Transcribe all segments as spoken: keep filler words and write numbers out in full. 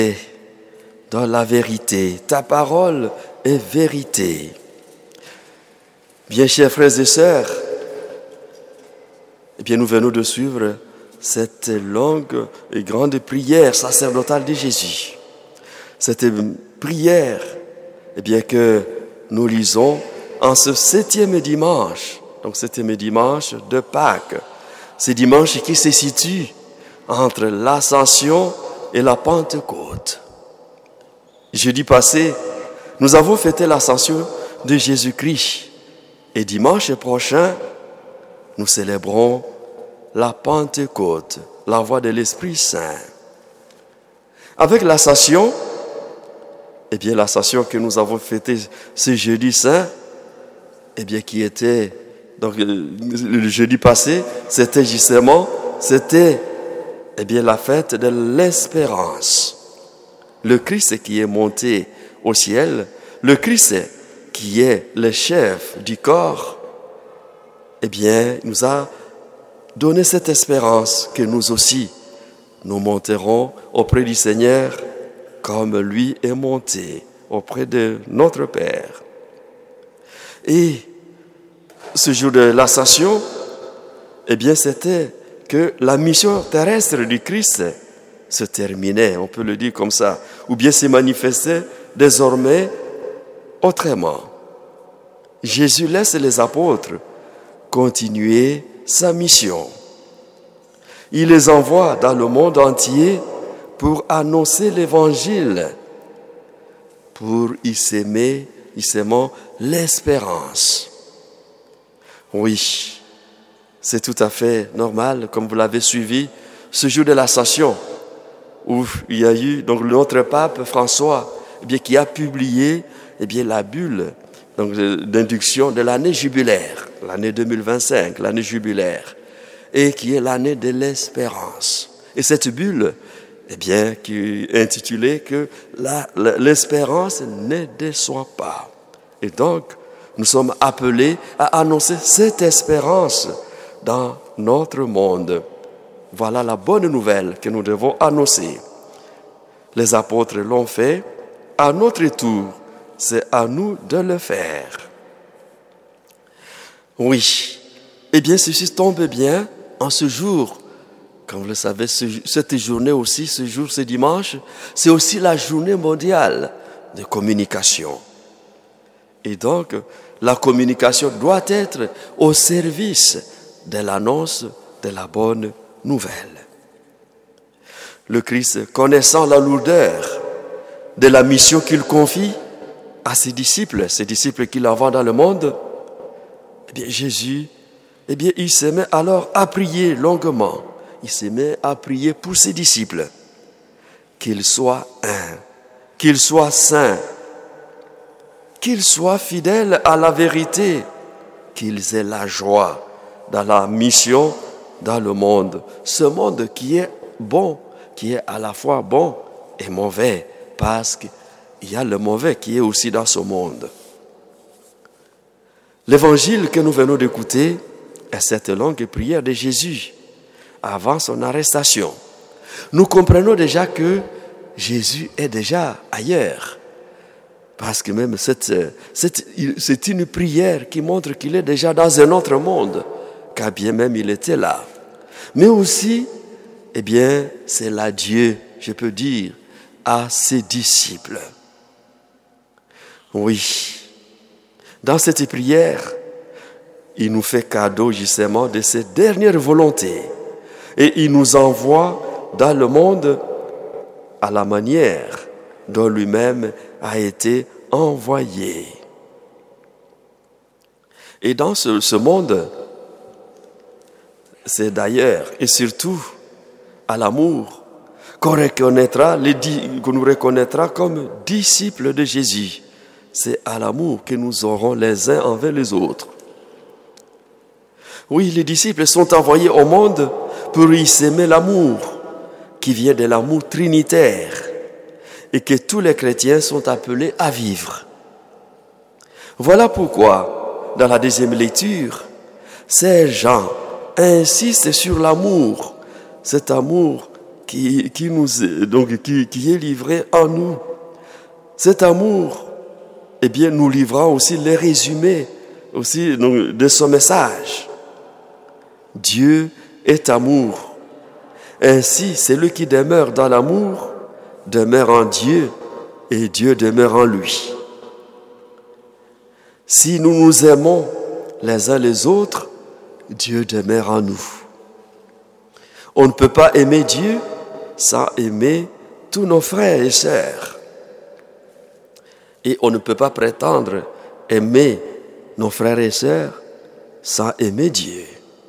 dans la vérité. Ta parole est vérité. Bien, chers frères et sœurs, eh bien, nous venons de suivre cette longue et grande prière sacerdotale de Jésus. Cette prière, eh bien, que nous lisons en ce septième dimanche, donc septième dimanche de Pâques. Ce dimanche qui se situe entre l'Ascension et la Pentecôte. Jeudi passé, nous avons fêté l'Ascension de Jésus-Christ. Et dimanche prochain, nous célébrons la Pentecôte, la voix de l'Esprit Saint. Avec l'Ascension, eh bien l'Ascension que nous avons fêtée ce jeudi saint, eh bien qui était, donc le jeudi passé, c'était justement, c'était eh bien la fête de l'espérance. Le Christ qui est monté au ciel, le Christ qui est le chef du corps, eh bien, nous a donné cette espérance que nous aussi, nous monterons auprès du Seigneur comme lui est monté auprès de notre Père. Et ce jour de l'Ascension, eh bien, c'était que la mission terrestre du Christ se terminait, on peut le dire comme ça, ou bien se manifestait désormais autrement. Jésus laisse les apôtres continuer sa mission. Il les envoie dans le monde entier pour annoncer l'évangile, pour y s'aimer, y s'aimant l'espérance. Oui, c'est tout à fait normal, comme vous l'avez suivi, ce jour de l'Ascension, où il y a eu donc notre pape François, eh bien, qui a publié eh bien, la bulle donc, d'induction de l'année jubilaire, l'année deux mille vingt-cinq, l'année jubilaire, et qui est l'année de l'espérance. Et cette bulle, eh bien, qui est intitulée que la, la, l'espérance ne déçoit pas. Et donc, nous sommes appelés à annoncer cette espérance dans notre monde. Voilà la bonne nouvelle que nous devons annoncer. Les apôtres l'ont fait. À notre tour, c'est à nous de le faire. Oui. Eh bien, ceci tombe bien en ce jour. Comme vous le savez, ce, cette journée aussi, ce jour, ce dimanche, c'est aussi la journée mondiale de communication. Et donc, la communication doit être au service de l'annonce de la bonne nouvelle. Le Christ, connaissant la lourdeur de la mission qu'il confie à ses disciples, ses disciples qu'il envoie dans le monde, eh bien Jésus, eh bien, il se met alors à prier longuement. Il se met à prier pour ses disciples, qu'ils soient un, qu'ils soient saints, qu'ils soient fidèles à la vérité, qu'ils aient la joie dans la mission dans le monde. Ce monde qui est bon, qui est à la fois bon et mauvais, parce qu'il y a le mauvais qui est aussi dans ce monde. L'évangile que nous venons d'écouter est cette longue prière de Jésus avant son arrestation. Nous comprenons déjà que Jésus est déjà ailleurs. Parce que même cette, cette, c'est une prière qui montre qu'il est déjà dans un autre monde, car bien même il était là. Mais aussi, eh bien, c'est l'adieu, je peux dire, à ses disciples. Oui, dans cette prière, il nous fait cadeau justement de ses dernières volontés. Et il nous envoie dans le monde à la manière dont lui-même a été envoyé. Et dans ce, ce monde, c'est d'ailleurs et surtout à l'amour qu'on reconnaîtra, les, qu'on nous reconnaîtra comme disciples de Jésus. C'est à l'amour que nous aurons les uns envers les autres. Oui, les disciples sont envoyés au monde pour y s'aimer l'amour qui vient de l'amour trinitaire et que tous les chrétiens sont appelés à vivre. Voilà pourquoi, dans la deuxième lecture, Saint Jean insiste sur l'amour, cet amour qui, qui, nous est, donc, qui, qui est livré en nous. Cet amour, eh bien, nous livrera aussi les résumés aussi, donc, de son message. Dieu est amour. Ainsi, celui qui demeure dans l'amour demeure en Dieu et Dieu demeure en lui. Si nous nous aimons les uns les autres, Dieu demeure en nous. On ne peut pas aimer Dieu sans aimer tous nos frères et sœurs. Et on ne peut pas prétendre aimer nos frères et sœurs sans aimer Dieu.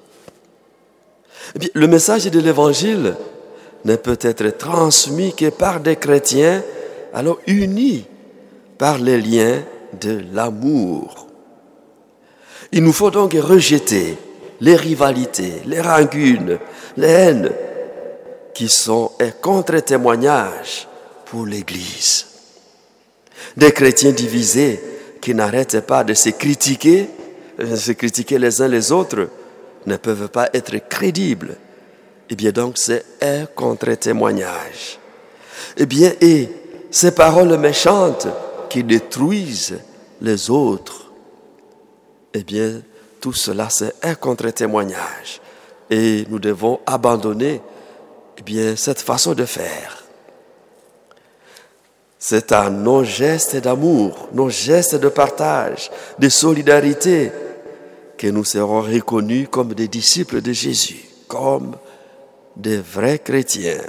Eh bien, le message de l'Évangile ne peut être transmis que par des chrétiens alors unis par les liens de l'amour. Il nous faut donc rejeter les rivalités, les rancunes, les haines qui sont un contre-témoignage pour l'Église. Des chrétiens divisés qui n'arrêtent pas de se critiquer, de se critiquer les uns les autres, ne peuvent pas être crédibles. Eh bien donc c'est un contre-témoignage. Eh bien et ces paroles méchantes qui détruisent les autres, eh bien tout cela c'est un contre-témoignage. Et nous devons abandonner eh bien, cette façon de faire. C'est à nos gestes d'amour, nos gestes de partage, de solidarité, que nous serons reconnus comme des disciples de Jésus, comme des vrais chrétiens.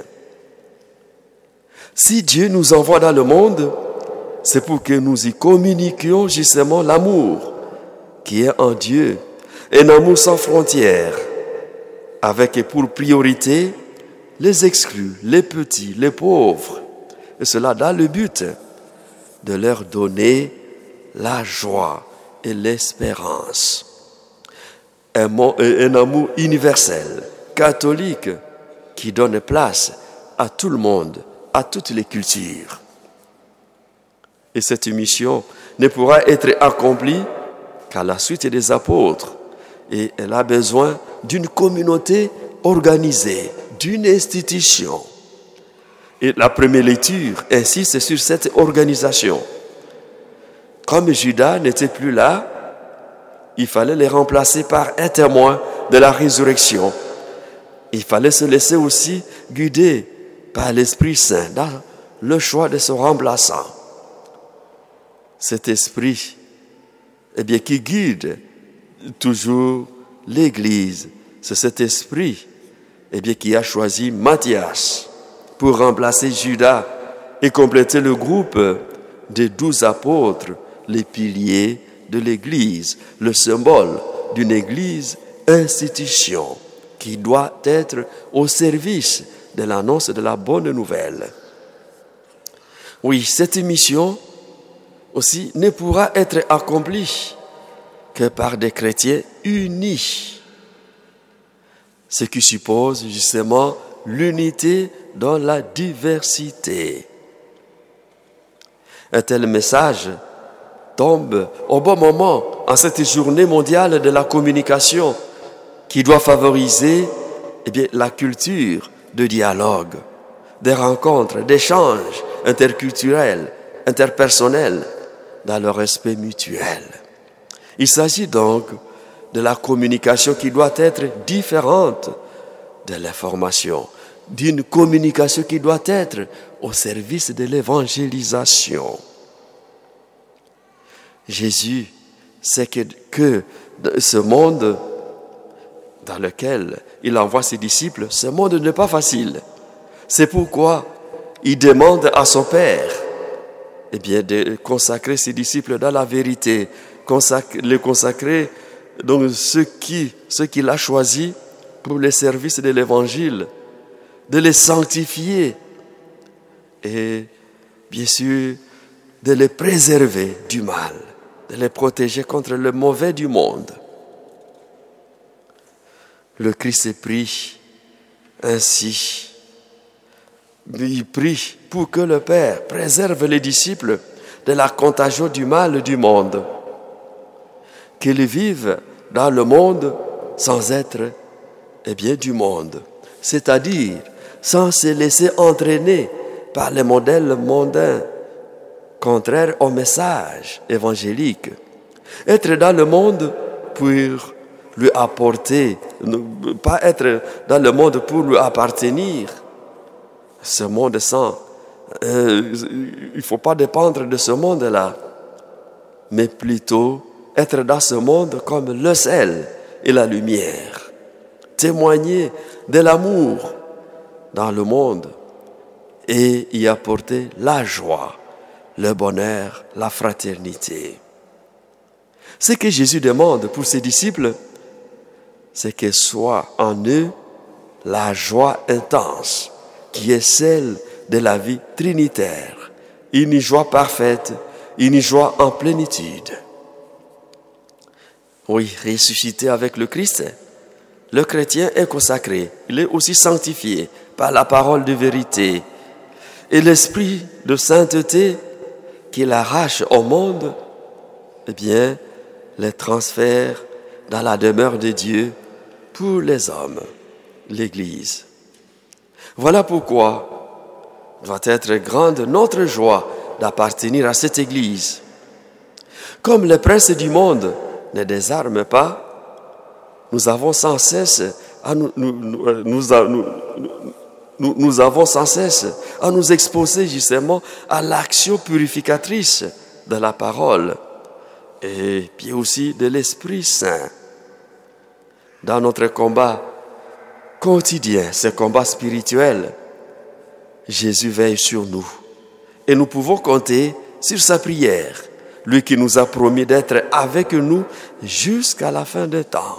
Si Dieu nous envoie dans le monde, c'est pour que nous y communiquions justement l'amour qui est en Dieu, un amour sans frontières, avec pour priorité les exclus, les petits, les pauvres, et cela dans le but de leur donner la joie et l'espérance. Un, un amour universel, catholique, qui donne place à tout le monde, à toutes les cultures. Et cette mission ne pourra être accomplie qu'à la suite des apôtres. Et elle a besoin d'une communauté organisée, d'une institution. Et la première lecture insiste sur cette organisation. Comme Judas n'était plus là, il fallait les remplacer par un témoin de la résurrection. Il fallait se laisser aussi guider par l'Esprit Saint dans le choix de son remplaçant. Cet esprit, eh bien, qui guide toujours l'Église, c'est cet esprit, eh bien, qui a choisi Matthias pour remplacer Judas et compléter le groupe des douze apôtres, les piliers de l'Église, le symbole d'une Église institution qui doit être au service de l'annonce de la bonne nouvelle. Oui, cette mission aussi ne pourra être accomplie que par des chrétiens unis, ce qui suppose justement l'unité dans la diversité. Un tel message tombe au bon moment en cette journée mondiale de la communication qui doit favoriser eh bien, la culture de dialogue, des rencontres, d'échanges interculturels, interpersonnels dans le respect mutuel. Il s'agit donc de la communication qui doit être différente de l'information, d'une communication qui doit être au service de l'évangélisation. Jésus sait que, que ce monde dans lequel il envoie ses disciples, ce monde n'est pas facile. C'est pourquoi il demande à son Père eh bien, de consacrer ses disciples dans la vérité, consacrer, les consacrer donc ceux qui, ceux qu'il a choisis pour le service de l'Évangile, de les sanctifier et bien sûr de les préserver du mal, de les protéger contre le mauvais du monde. Le Christ prie ainsi. Il prie pour que le Père préserve les disciples de la contagion du mal du monde, qu'ils vivent dans le monde sans être eh bien, du monde, c'est-à-dire sans se laisser entraîner par les modèles mondains, contraires au message évangélique. Être dans le monde pour lui apporter, ne pas être dans le monde pour lui appartenir. Ce monde sans, euh, il ne faut pas dépendre de ce monde-là, mais plutôt être dans ce monde comme le sel et la lumière. Témoigner de l'amour dans le monde et y apporter la joie, le bonheur, la fraternité. Ce que Jésus demande pour ses disciples, c'est que soit en eux la joie intense qui est celle de la vie trinitaire, une joie parfaite, une joie en plénitude. Oui, ressuscité avec le Christ, le chrétien est consacré, il est aussi sanctifié par la parole de vérité. Et l'esprit de sainteté qu'il arrache au monde, eh bien, les transfère dans la demeure de Dieu pour les hommes, l'Église. Voilà pourquoi doit être grande notre joie d'appartenir à cette Église. Comme les princes du monde ne désarment pas, nous avons sans cesse à nous, nous, nous, nous, nous, nous avons sans cesse à nous exposer justement à l'action purificatrice de la parole et puis aussi de l'Esprit Saint. Dans notre combat quotidien, ce combat spirituel, Jésus veille sur nous et nous pouvons compter sur sa prière, lui qui nous a promis d'être avec nous jusqu'à la fin des temps.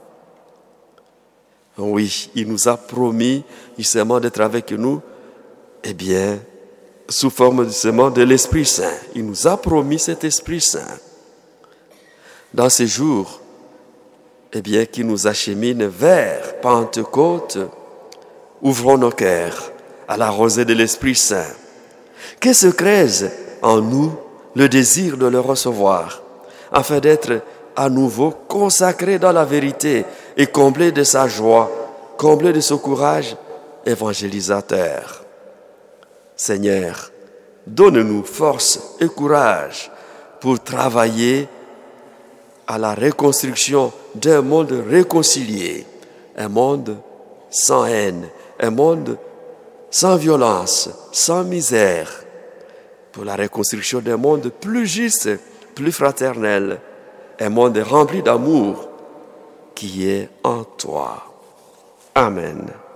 Oui, il nous a promis justement d'être avec nous, eh bien, sous forme justement de l'Esprit Saint. Il nous a promis cet Esprit Saint. Dans ces jours, eh bien, qui nous achemine vers Pentecôte, ouvrons nos cœurs à la rosée de l'Esprit Saint. Que se creuse en nous le désir de le recevoir, afin d'être à nouveau consacrés dans la vérité et comblés de sa joie, comblés de son courage évangélisateur. Seigneur, donne-nous force et courage pour travailler à la reconstruction d'un monde réconcilié, un monde sans haine, un monde sans violence, sans misère, pour la reconstruction d'un monde plus juste, plus fraternel, un monde rempli d'amour qui est en toi. Amen.